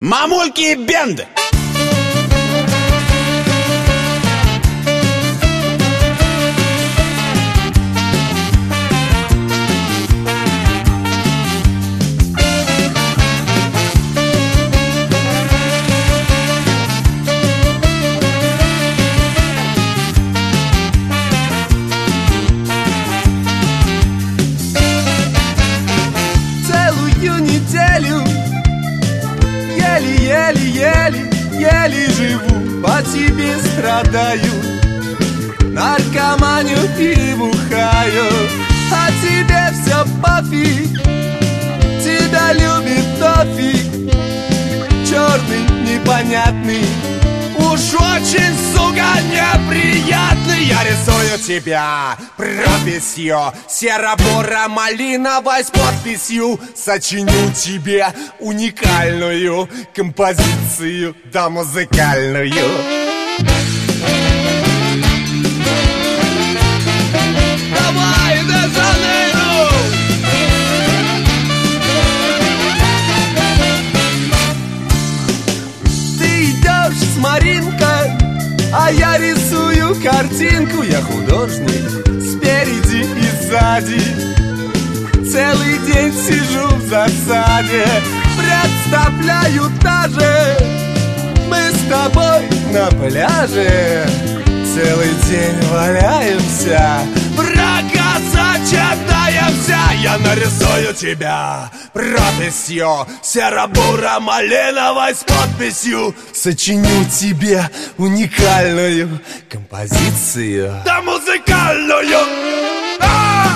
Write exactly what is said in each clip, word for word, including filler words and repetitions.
Мамульки и бенды. Еле-еле, еле живу, по тебе страдаю, наркоманию и бухаю, а тебе все пофиг, тебя любит дофиг, черный, непонятный, уж очень, сука, неприятный. Я рисую тебя прописью серо-буро-малиновой с подписью, сочиню тебе уникальную композицию, да музыкальную. Давай, Де-Жанейро! Ты идешь с Маринкой, а я рисую картинку. Я художник спереди и сзади, целый день сижу в засаде. Представляю даже, мы с тобой на пляже целый день валяемся, врага зачитаемся. Я нарисую тебя прописью серо-буро-малиновой с подписью, сочиню тебе уникальную композицию, да музыкальную. А!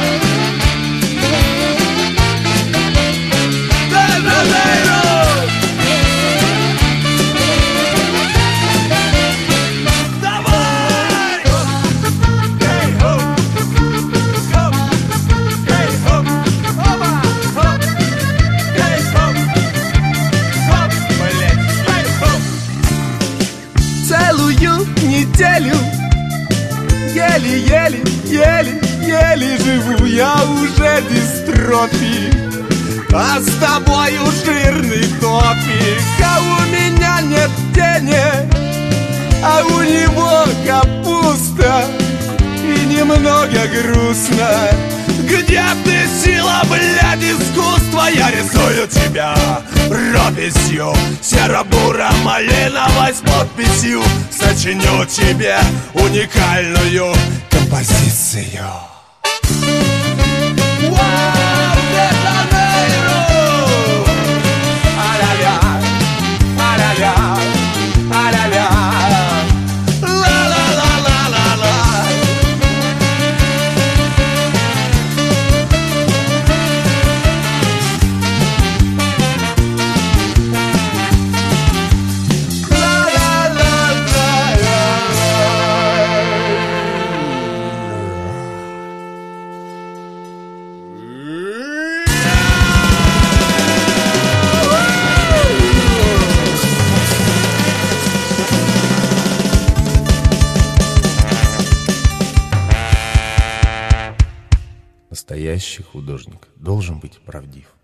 Целую неделю еле-еле, еле-еле живу, я уже дистрофик, а с тобою жирный топик. А у меня нет денег, а у него капуста, и немного грустно. Где ты, сила, блядь, искусства? Я рисую тебя прописью серо-буро-малиновой с подписью, сочиню тебе уникальную композицию. Настоящий художник должен быть правдив.